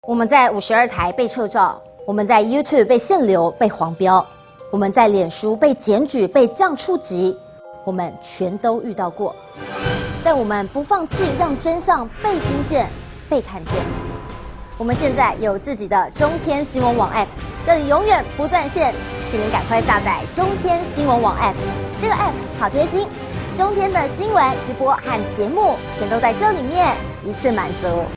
我们在52台被撤照，我们在 YouTube 被限流、被黄标，我们在脸书被检举、被降触及，我们全都遇到过。但我们不放弃，让真相被听见、被看见。我们现在有自己的中天新闻网 App， 这里永远不断线，请您赶快下载中天新闻网 App。这个 App 好贴心，中天的新闻、直播和节目全都在这里面，一次满足。